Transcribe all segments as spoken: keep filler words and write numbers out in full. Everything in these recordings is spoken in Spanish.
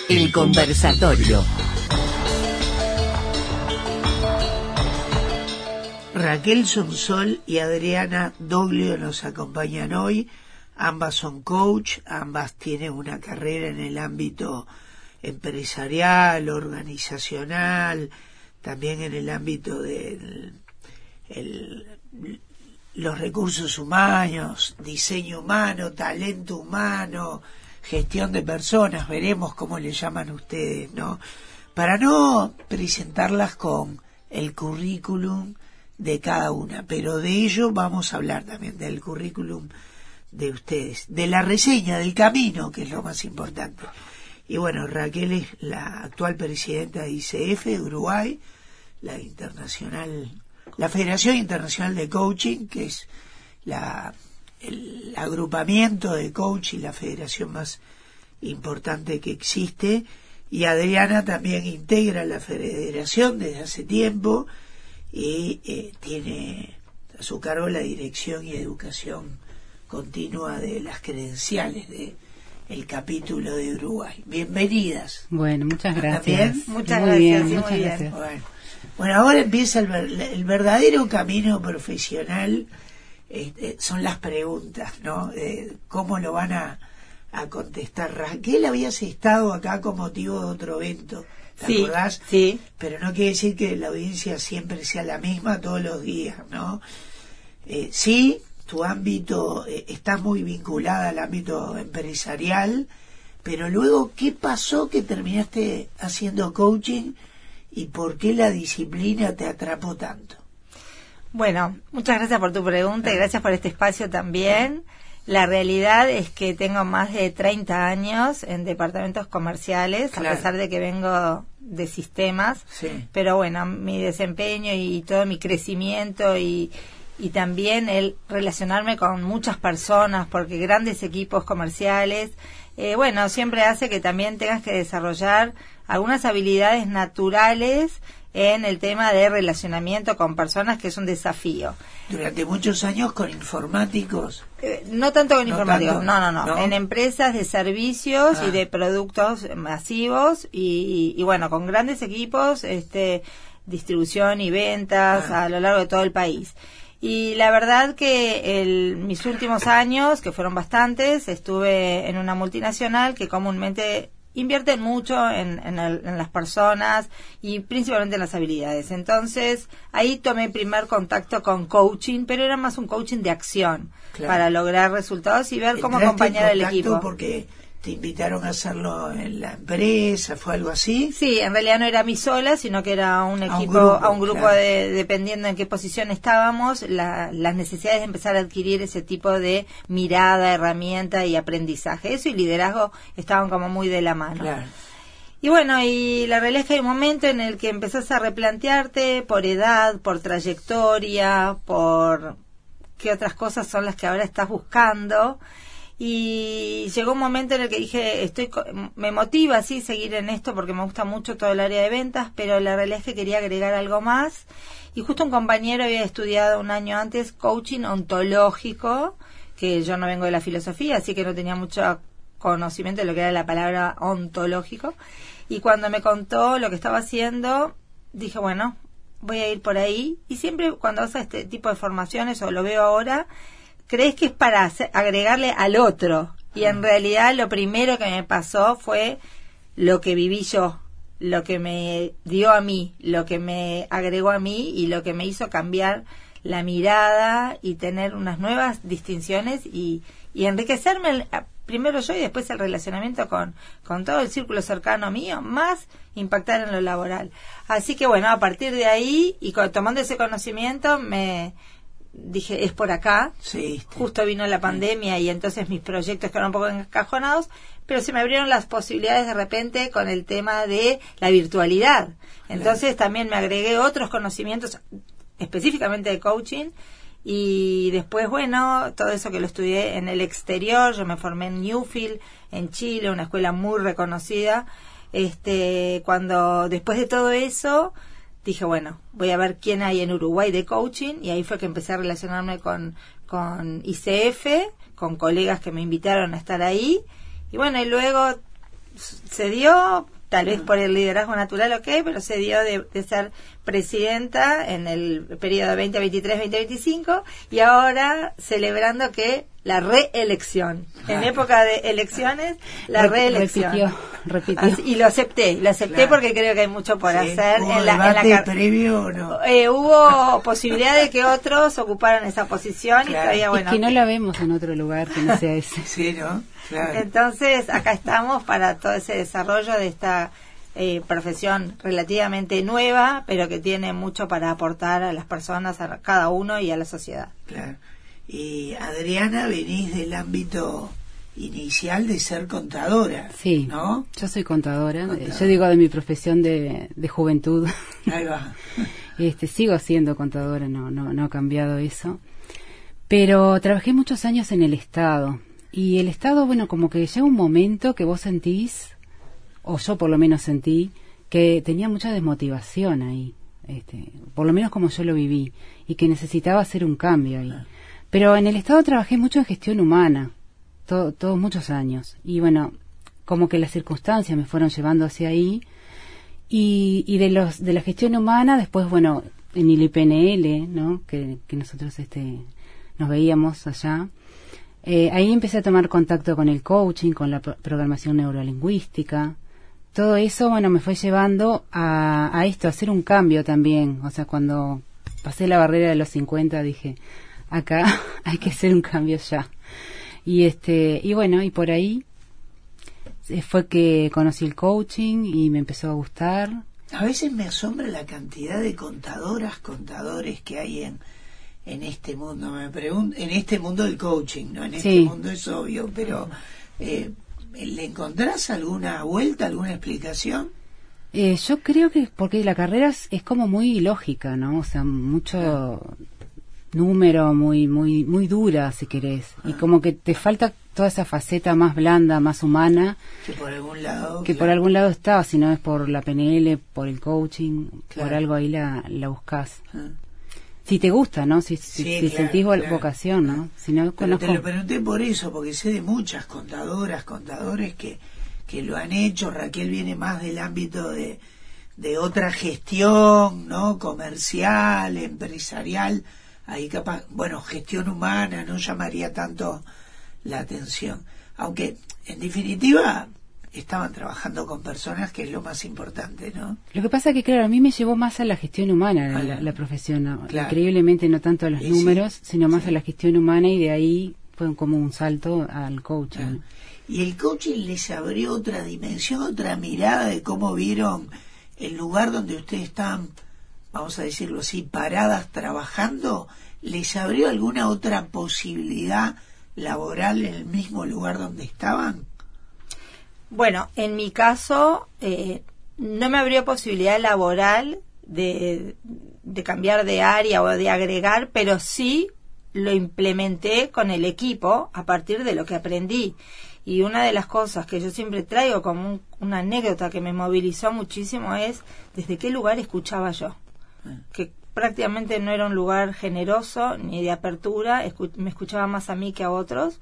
El conversatorio. Raquel Sonsol y Adriana Doglio nos acompañan hoy. Ambas son coach, ambas tienen una carrera en el ámbito empresarial, organizacional, también en el ámbito de el, los recursos humanos, diseño humano, talento humano, gestión de personas. Veremos cómo le llaman ustedes, ¿no? Para no presentarlas con el currículum de cada una, pero de ello vamos a hablar también, del currículum de ustedes, de la reseña, del camino, que es lo más importante. Y bueno, Raquel es la actual presidenta de I C F de Uruguay, la internacional, la Federación Internacional de Coaching, que es la el agrupamiento de coach y la federación más importante que existe. Y Adriana también integra la federación desde hace tiempo y eh, tiene a su cargo la dirección y educación continua de las credenciales de el capítulo de Uruguay. Bienvenidas. Bueno, muchas gracias. ¿Bien? Muchas muy gracias, bien, sí, muchas muy gracias. bien. Bueno. bueno, ahora empieza el, ver, el verdadero camino profesional. Eh, son las preguntas, ¿no? Eh, ¿Cómo lo van a, a contestar? Raquel, habías estado acá con motivo de otro evento, ¿te Sí, acordás? sí. Pero no quiere decir que la audiencia siempre sea la misma todos los días, ¿no? Eh, sí, tu ámbito eh, está muy vinculada al ámbito empresarial, pero luego, ¿qué pasó que terminaste haciendo coaching y por qué la disciplina te atrapó tanto? Bueno, muchas gracias por tu pregunta y gracias por este espacio también. La realidad es que tengo más de treinta años en departamentos comerciales, claro, a pesar de que vengo de sistemas, sí. Pero bueno, mi desempeño y todo mi crecimiento y, y también el relacionarme con muchas personas, porque grandes equipos comerciales, eh, bueno, siempre hace que también tengas que desarrollar algunas habilidades naturales en el tema de relacionamiento con personas, que es un desafío. Durante muchos años con informáticos. Eh, no tanto con no informáticos, tanto, no, no, no, no. En empresas de servicios ah. y de productos masivos y, y, y bueno, con grandes equipos, este, distribución y ventas ah. a lo largo de todo el país. Y la verdad que el, mis últimos años, que fueron bastantes, estuve en una multinacional que comúnmente invierten mucho en, en, el, en las personas y principalmente en las habilidades. Entonces, ahí tomé primer contacto con coaching, pero era más un coaching de acción, claro, para lograr resultados y ver cómo acompañar al equipo. Porque te invitaron a hacerlo en la empresa, ¿fue algo así? Sí, en realidad no era a mí sola, sino que era un equipo, a un grupo, a un grupo claro. de, dependiendo en qué posición estábamos, la, las necesidades de empezar a adquirir ese tipo de mirada, herramienta y aprendizaje. Eso y liderazgo estaban como muy de la mano. Claro. Y bueno, y la realidad es que hay un momento en el que empezás a replantearte por edad, por trayectoria, por qué otras cosas son las que ahora estás buscando. Y llegó un momento en el que dije, estoy me motiva sí seguir en esto porque me gusta mucho todo el área de ventas, pero la realidad es que quería agregar algo más. Y justo un compañero había estudiado un año antes coaching ontológico, que yo no vengo de la filosofía, así que no tenía mucho conocimiento de lo que era la palabra ontológico. Y cuando me contó lo que estaba haciendo, dije, bueno, voy a ir por ahí. Y siempre cuando haces este tipo de formaciones, o lo veo ahora, crees que es para hacer, agregarle al otro, y en realidad lo primero que me pasó fue lo que viví yo, lo que me dio a mí, lo que me agregó a mí y lo que me hizo cambiar la mirada y tener unas nuevas distinciones y, y enriquecerme primero yo y después el relacionamiento con, con todo el círculo cercano mío, más impactar en lo laboral. Así que bueno, a partir de ahí y con, tomando ese conocimiento me dije, es por acá. Sí, justo vino la pandemia y entonces mis proyectos quedaron un poco encajonados, pero se me abrieron las posibilidades de repente con el tema de la virtualidad. Entonces claro, también me agregué otros conocimientos específicamente de coaching y después, bueno, todo eso que lo estudié en el exterior, yo me formé en Newfield, en Chile, una escuela muy reconocida. Este, cuando después de todo eso dije, bueno, voy a ver quién hay en Uruguay de coaching, y ahí fue que empecé a relacionarme con, con I C F, con colegas que me invitaron a estar ahí, y bueno, y luego se dio, tal vez por el liderazgo natural, ok, pero se dio de, de ser presidenta en el periodo veinte veintitrés veinte veinticinco y ahora celebrando que la reelección. En época de elecciones, la reelección. Repitió, repitió. Así, y lo acepté, lo acepté Claro. porque creo que hay mucho por Sí. hacer. ¿Hubo en la, en la debate car- previo o no? Eh, hubo posibilidad de que otros ocuparan esa posición y Claro. todavía, bueno. Es que no la vemos en otro lugar que no sea ese. Sí, ¿no? Claro. Entonces, acá estamos para todo ese desarrollo de esta eh, profesión relativamente nueva, pero que tiene mucho para aportar a las personas, a cada uno y a la sociedad. Claro. Y Adriana, venís del ámbito inicial de ser contadora, Sí, ¿no? yo soy contadora. Contadora. Yo digo de mi profesión de, de juventud. Ahí va. Este, sigo siendo contadora, no, no, no ha cambiado eso. Pero trabajé muchos años en el Estado. Y el Estado, bueno, como que llega un momento que vos sentís, o yo por lo menos sentí, que tenía mucha desmotivación ahí. Este, por lo menos como yo lo viví. Y que necesitaba hacer un cambio ahí. Pero en el Estado trabajé mucho en gestión humana. Todo, todos muchos años. Y bueno, como que las circunstancias me fueron llevando hacia ahí. Y, y de los de la gestión humana, después, bueno, en el I P N L, ¿no? Que, que nosotros este nos veíamos allá. Eh, ahí empecé a tomar contacto con el coaching, con la pro- programación neurolingüística. Todo eso, bueno, me fue llevando a, a esto, a hacer un cambio también. O sea, cuando pasé la barrera de los cincuenta, dije, acá hay que hacer un cambio ya. Y este y bueno, y por ahí eh, fue que conocí el coaching y me empezó a gustar. A veces me asombra la cantidad de contadoras, contadores que hay en en este mundo. Me pregunto, en este mundo del coaching, ¿no? En este Sí. mundo es obvio, pero eh, ¿le encontrás alguna vuelta, alguna explicación? Eh, yo creo que porque la carrera es, es como muy lógica, ¿no? O sea, mucho número, muy muy muy dura, si querés. Y como que te falta toda esa faceta más blanda, más humana, Que por algún lado... que por claro. algún lado está, si no es por la P N L, por el coaching, Claro. por algo ahí la, la buscás. Ah. Si te gusta, ¿no? Si, si, Sí, si claro, sentís vo- claro. vocación, ¿no? Si no, Pero conozco... te lo pregunté por eso, porque sé de muchas contadoras, contadores que, que lo han hecho. Raquel viene más del ámbito de, de otra gestión, ¿no? Comercial, empresarial. Ahí capaz, bueno, gestión humana no llamaría tanto la atención. Aunque, en definitiva, estaban trabajando con personas, que es lo más importante, ¿no? Lo que pasa que, claro, a mí me llevó más a la gestión humana Ah, la, la profesión, ¿no? claro. Increíblemente no tanto a los Sí, números, sí, sino más sí. a la gestión humana, y de ahí fue como un salto al coaching. Y el coaching les abrió otra dimensión, otra mirada de cómo vieron el lugar donde ustedes están, vamos a decirlo así, paradas trabajando. ¿Les abrió alguna otra posibilidad laboral en el mismo lugar donde estaban? Bueno, en mi caso, eh, no me abrió posibilidad laboral de, de cambiar de área o de agregar, pero sí lo implementé con el equipo a partir de lo que aprendí. Y una de las cosas que yo siempre traigo como un- una anécdota que me movilizó muchísimo es desde qué lugar escuchaba yo. Que prácticamente no era un lugar generoso ni de apertura, escu- me escuchaba más a mí que a otros.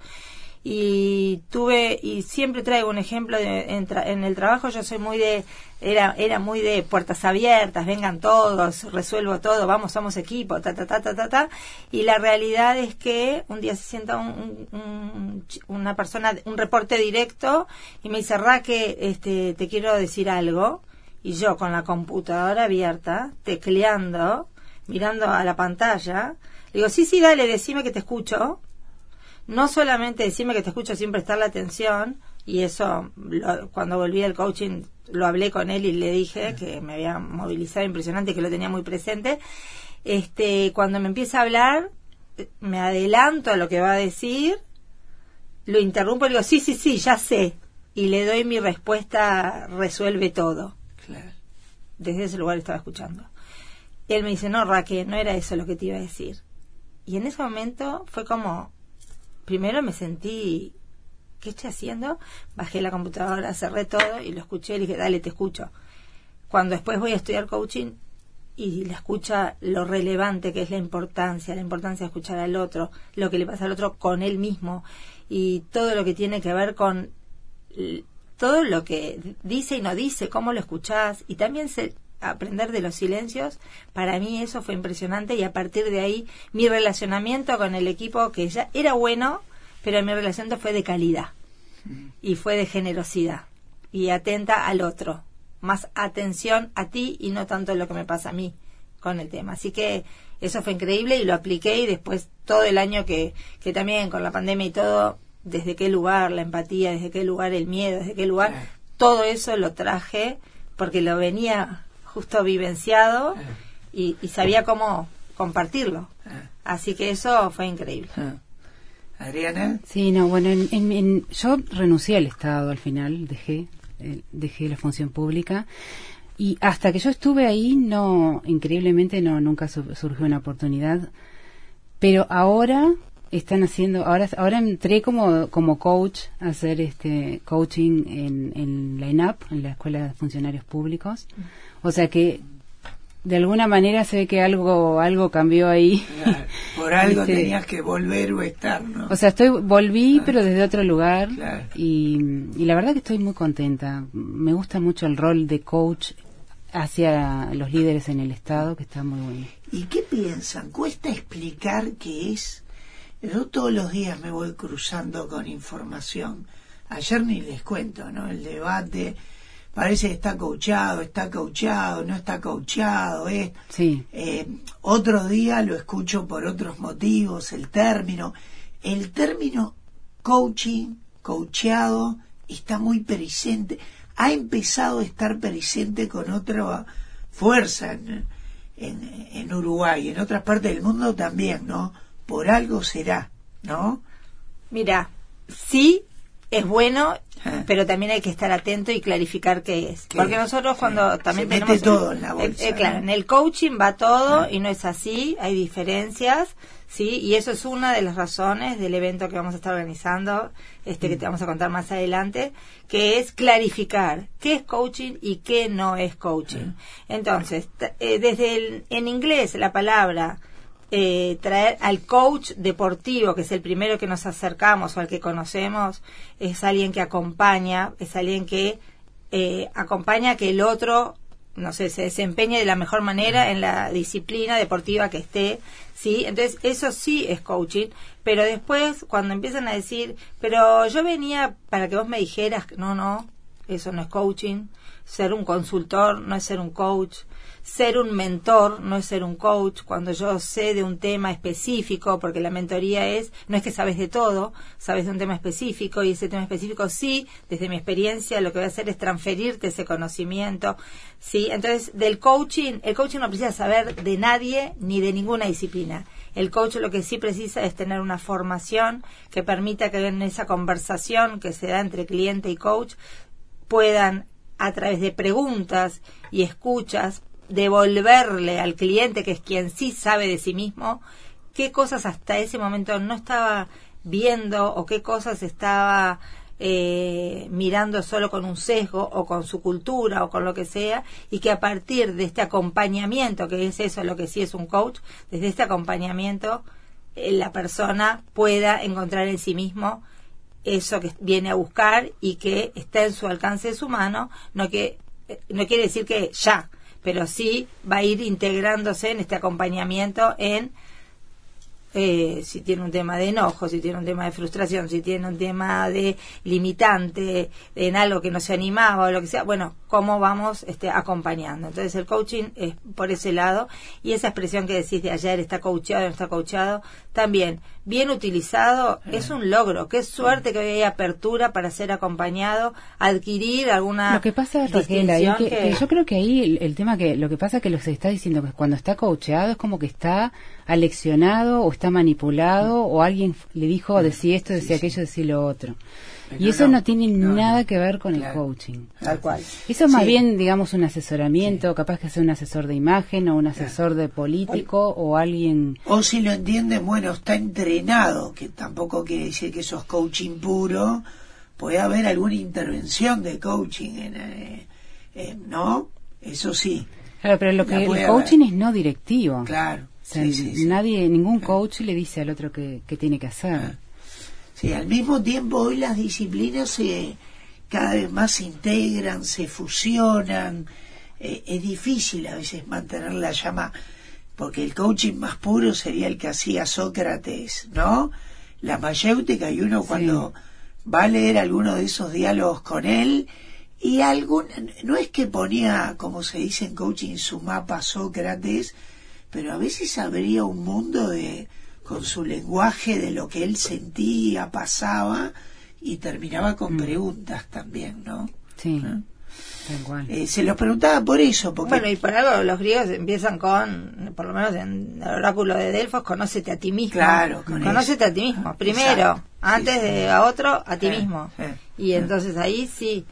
Y tuve, y siempre traigo un ejemplo de, en, tra- en el trabajo. Yo soy muy de, era era muy de puertas abiertas, vengan todos, resuelvo todo, vamos, somos equipo, ta, ta, ta, ta, ta, ta. Y la realidad es que un día se sienta un, un- un ch- una persona, un reporte directo, y me dice, Raque, este, te quiero decir algo. Y yo con la computadora abierta, tecleando, mirando a la pantalla, le digo, sí, sí, dale, decime que te escucho. No solamente decirme que te escucho sin prestarle atención, y eso lo- cuando volví al coaching lo hablé con él y le dije que me había movilizado impresionante, que lo tenía muy presente. Este, cuando me empieza a hablar, eh, me adelanto a lo que va a decir, lo interrumpo y le digo, sí, sí, sí, ya sé, y le doy mi respuesta, resuelve todo. Claro. Desde ese lugar estaba escuchando. Y él me dice, no, Raquel, no era eso lo que te iba a decir. Y en ese momento fue como, primero me sentí, ¿qué estoy haciendo? Bajé la computadora, cerré todo y lo escuché y le dije, dale, te escucho. Cuando después voy a estudiar coaching y la escucha, lo relevante que es la importancia, la importancia de escuchar al otro, lo que le pasa al otro con él mismo, y todo lo que tiene que ver con l- todo lo que dice y no dice, cómo lo escuchás, y también se, aprender de los silencios. Para mí eso fue impresionante, y a partir de ahí mi relacionamiento con el equipo, que ya era bueno, pero mi relacionamiento fue de calidad y fue de generosidad y atenta al otro, más atención a ti y no tanto lo que me pasa a mí con el tema. Así que eso fue increíble y lo apliqué, y después todo el año que, que también con la pandemia y todo, desde qué lugar la empatía, desde qué lugar el miedo, desde qué lugar, Claro. todo eso lo traje porque lo venía justo vivenciado Claro. y, y sabía cómo compartirlo. Ah, Así que eso fue increíble. ah. Adriana. Sí, no, bueno, en, en- en- yo renuncié al Estado al final, dejé, eh, dejé la función pública, y hasta que yo estuve ahí, no, increíblemente no, nunca su- surgió una oportunidad, pero ahora están haciendo, ahora, ahora entré como, como coach a hacer este coaching en, en la ENAP, en la Escuela de Funcionarios Públicos, o sea que de alguna manera se ve que algo, algo cambió ahí. Claro, por algo Este, tenías que volver o estar, ¿no? O sea, estoy volví, pero desde otro lugar, Claro. y, y la verdad que estoy muy contenta. Me gusta mucho el rol de coach hacia los líderes en el Estado, que está muy bueno. ¿Y qué piensan? Cuesta explicar qué es. Yo todos los días me voy cruzando con información. Ayer ni les cuento, ¿no? El debate parece que está coachado, está coachado, no está coachado, es... Sí, Eh, otro día lo escucho por otros motivos, el término. El término coaching, coacheado, está muy presente. Ha empezado a estar presente con otra fuerza en, en, en Uruguay, en otras partes del mundo también, ¿no? Por algo será, ¿no? Mira, sí, es bueno, Ah. pero también hay que estar atento y clarificar qué es. ¿Qué Porque es? nosotros Sí. cuando también Se mete tenemos... todo en la Eh, bolsa, eh, claro, ¿no? en el coaching va todo Ah. y no es así, hay diferencias, ¿sí? Y eso es una de las razones del evento que vamos a estar organizando, este que te vamos a contar más adelante, que es clarificar qué es coaching y qué no es coaching. Entonces, t- eh, desde el, en inglés la palabra... Eh, traer al coach deportivo, que es el primero que nos acercamos o al que conocemos, es alguien que acompaña, es alguien que eh, acompaña que el otro, no sé, se desempeñe de la mejor manera en la disciplina deportiva que esté, ¿sí? Entonces, eso sí es coaching, pero después, cuando empiezan a decir, pero yo venía para que vos me dijeras, no, no, eso no es coaching, ser un consultor no es ser un coach, ser un mentor no es ser un coach. Cuando yo sé de un tema específico, porque la mentoría es, no es que sabes de todo, sabes de un tema específico, y ese tema específico sí, desde mi experiencia lo que voy a hacer es transferirte ese conocimiento, sí. Entonces, del coaching, el coaching no precisa saber de nadie ni de ninguna disciplina. El coach lo que sí precisa es tener una formación que permita que en esa conversación que se da entre cliente y coach puedan, a través de preguntas y escuchas, devolverle al cliente, que es quien sí sabe de sí mismo, qué cosas hasta ese momento no estaba viendo o qué cosas estaba eh, mirando solo con un sesgo o con su cultura o con lo que sea, y que a partir de este acompañamiento, que es eso lo que sí es un coach, desde este acompañamiento eh, la persona pueda encontrar en sí mismo eso que viene a buscar y que está en su alcance de su mano. No que eh, no quiere decir que ya, pero sí va a ir integrándose en este acompañamiento en eh, si tiene un tema de enojo, si tiene un tema de frustración, si tiene un tema de limitante en algo que no se animaba o lo que sea, bueno, cómo vamos este, acompañando. Entonces el coaching es por ese lado, y esa expresión que decís de ayer, está coachado, no está coachado, también bien utilizado es un logro. Qué suerte que hoy hay apertura para ser acompañado, adquirir alguna lo que pasa, Raquel, ahí distinción que, que- que yo creo que ahí el, el tema que lo que pasa que lo que se está diciendo que cuando está coacheado es como que está aleccionado o está manipulado, o alguien f- le dijo decía esto, decía aquello, decía lo otro. Pero Y eso no, no, tiene no, nada no. que ver con Claro. el coaching. tal cual. Eso es más Sí. bien, digamos, un asesoramiento, capaz que sea un asesor de imagen o un asesor de político o alguien... O si lo entienden, bueno, está entrenado, que tampoco quiere decir que eso es coaching puro. Puede haber alguna intervención de coaching, en, eh, eh, ¿no? Eso sí, Claro, pero lo La que puede el coaching haber. es no directivo. claro. O sea, sí, sí, sí. nadie, ningún Claro. coach le dice al otro qué qué tiene que hacer. Sí, al mismo tiempo hoy las disciplinas se cada vez más se integran, se fusionan. Eh, es difícil a veces mantener la llama, porque el coaching más puro sería el que hacía Sócrates, ¿no? La mayéutica, y uno cuando sí. va a leer alguno de esos diálogos con él, y algún, no es que ponía, como se dice en coaching, su mapa Sócrates, pero a veces abría un mundo de con su lenguaje de lo que él sentía, pasaba, y terminaba con mm. preguntas también, ¿no? Sí, ¿Eh? tal cual. Eh, se los preguntaba por eso, porque... Bueno, y por algo los griegos empiezan con, por lo menos en el oráculo de Delfos, conócete a ti mismo. Claro, con conócete eso. a ti mismo, primero, Exacto. antes sí, de sí. a otro, a ti eh, mismo. Eh, y entonces ahí sí...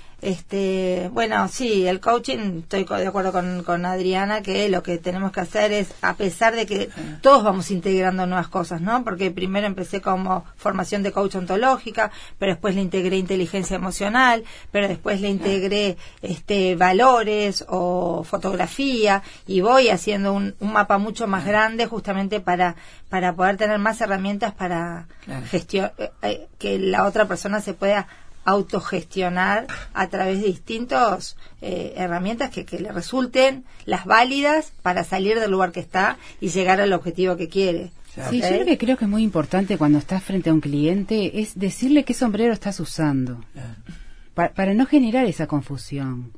Este, bueno, sí, el coaching, estoy de acuerdo con, con Adriana, que lo que tenemos que hacer es, a pesar de que todos vamos integrando nuevas cosas, ¿no? Porque primero empecé como formación de coach ontológica, pero después le integré inteligencia emocional, pero después le integré este valores o fotografía, y voy haciendo un, un mapa mucho más grande justamente para para poder tener más herramientas para claro. gestionar, eh, que la otra persona se pueda autogestionar a través de distintas eh, herramientas que, que le resulten las válidas para salir del lugar que está y llegar al objetivo que quiere. Sí, ¿okay? Yo lo que creo que es muy importante cuando estás frente a un cliente es decirle qué sombrero estás usando, pa- para no generar esa confusión.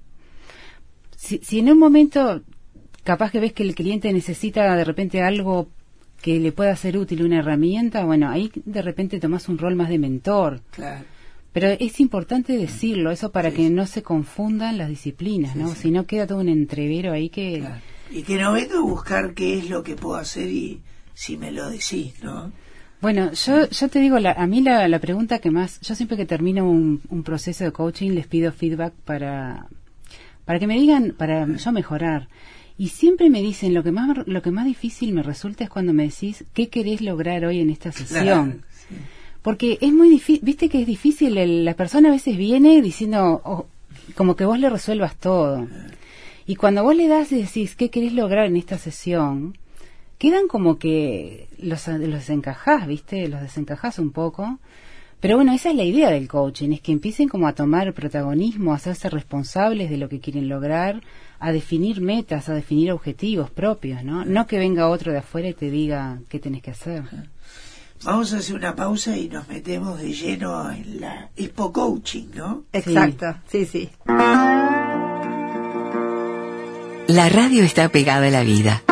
Si, si en un momento capaz que ves que el cliente necesita de repente algo que le pueda ser útil, una herramienta, bueno, ahí de repente tomás un rol más de mentor. Claro. Pero es importante decirlo, eso para sí, que no se confundan las disciplinas, sí, ¿no? Sí. Si no queda todo un entrevero ahí que... Claro. Y que no venga a buscar qué es lo que puedo hacer y si me lo decís, ¿no? Bueno, yo yo te digo, la, a mí la, la pregunta que más... Yo siempre que termino un, un proceso de coaching les pido feedback para, para que me digan, para sí. yo mejorar. Y siempre me dicen, lo que más lo que más difícil me resulta es cuando me decís, ¿qué querés lograr hoy en esta sesión? Claro, sí. Porque es muy difícil, viste que es difícil, el, la persona a veces viene diciendo, oh, como que vos le resuelvas todo. Y cuando vos le das y decís, ¿qué querés lograr en esta sesión? Quedan como que los, los desencajás, viste, los desencajás un poco. Pero bueno, esa es la idea del coaching, es que empiecen como a tomar protagonismo, a hacerse responsables de lo que quieren lograr, a definir metas, a definir objetivos propios, ¿no? No que venga otro de afuera y te diga qué tenés que hacer. Vamos a hacer una pausa y nos metemos de lleno en la Expo Coaching, ¿no? Exacto, sí, sí. La radio está pegada a la vida.